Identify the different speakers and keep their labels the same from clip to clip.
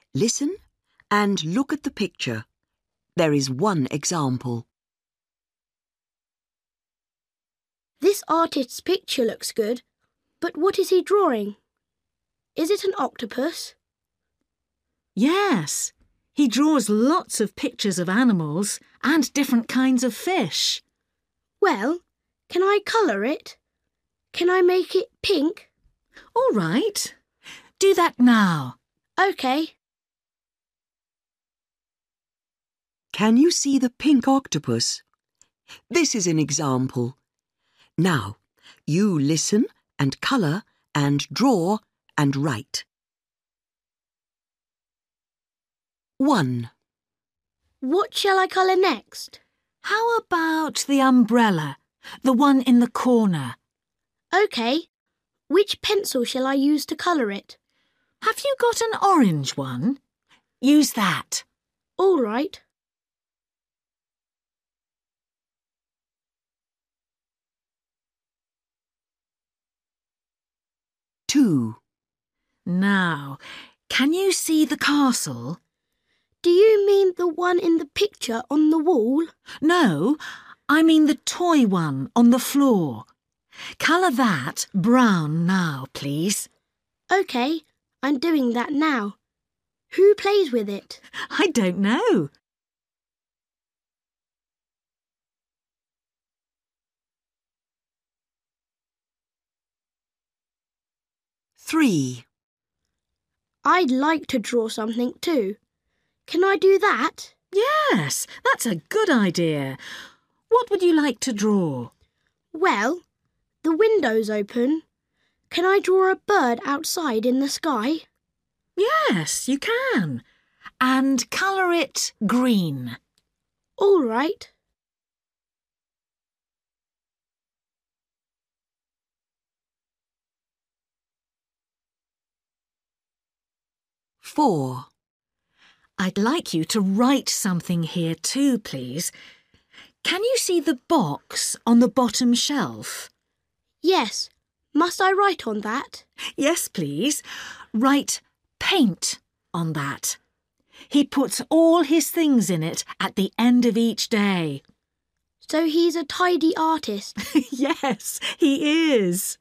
Speaker 1: Listen and look at the picture. There is one example.
Speaker 2: This artist's picture looks good, but what is he drawing? Is it an octopus?
Speaker 3: Yes, he draws lots of pictures of animals and different kinds of fish.
Speaker 2: Well, can I colour it? Can I make it pink?
Speaker 3: All right, do that now.
Speaker 2: OK.
Speaker 1: Can you see the pink octopus? This is an example. Now, you listen and colour and draw and write. 1.
Speaker 2: What shall I colour next?
Speaker 3: How about the umbrella, the one in the corner?
Speaker 2: OK. Which pencil shall I use to colour it?
Speaker 3: Have you got an orange one? Use that.
Speaker 2: All right.
Speaker 1: Two.
Speaker 3: Now, can you see the castle?
Speaker 2: Do you mean the one in the picture on the wall?
Speaker 3: No, I mean the toy one on the floor. Colour that brown now, please.
Speaker 2: OK, I'm doing that now. Who plays with it?
Speaker 3: I don't know.
Speaker 1: Three.
Speaker 2: I'd like to draw something too. Can I do that?
Speaker 3: Yes, that's a good idea. What would you like to draw?
Speaker 2: Well, the window's open. Can I draw a bird outside in the sky?
Speaker 3: Yes, you can. And colour it green.
Speaker 2: All right.
Speaker 1: Four.
Speaker 3: I'd like you to write something here too, please. Can you see the box on the bottom shelf?
Speaker 2: Yes. Must I write on that?
Speaker 3: Yes, please. Write paint on that. He puts all his things in it at the end of each day.
Speaker 2: So he's a tidy artist.
Speaker 3: Yes, he is.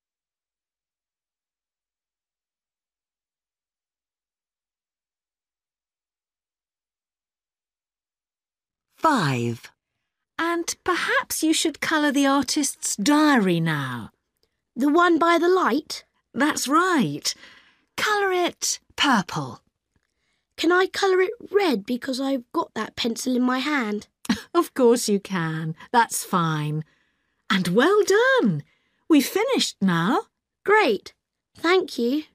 Speaker 1: 5.
Speaker 3: And perhaps you should colour the artist's diary now.
Speaker 2: The one by the light?
Speaker 3: That's right. Colour it purple.
Speaker 2: Can I colour it red because I've got that pencil in my hand?
Speaker 3: Of course you can. That's fine. And well done. We've finished now.
Speaker 2: Great. Thank you.